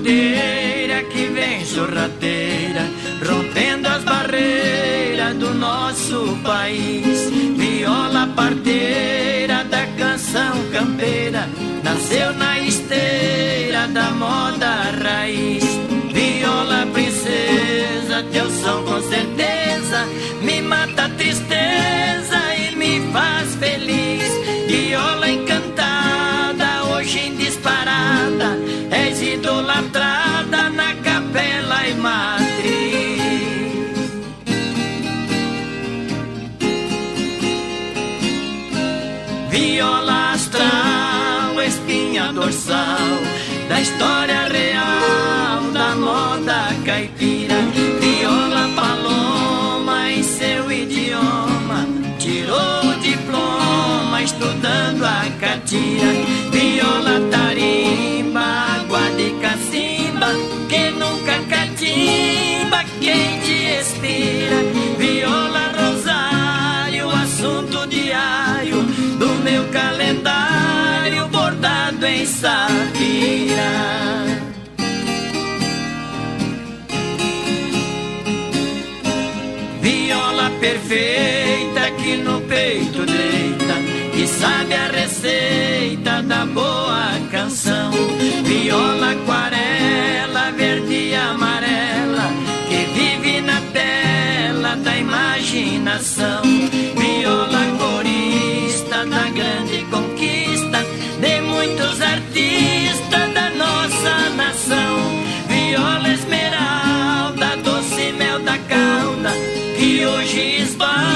bandeira que vem sorrateira, rompendo as barreiras do nosso país. Viola parteira da canção campeira, nasceu na esteira da moda raiz. Viola princesa, teu som com certeza me mata a tristeza e me faz feliz. Viola encantada, hoje em disparada, és idolatrada na capela e matriz. Viola astral, espinha dorsal da história real, da moda caipira. Viola paloma em seu idioma, tirou o diploma estudando a catira. Viola tarimba, água de cacimba, que nunca catimba quem te expira. Viola rosário, assunto diário do meu calendário, bordado em safira. Viola perfeita que no peito deita e sabe a receita da boa canção. Viola aquarela, verde e amarela, que vive na tela da imaginação. Viola corista da grande conquista de muitos artistas da nossa nação. Viola esmeralda, doce mel da cauda, que hoje esbarra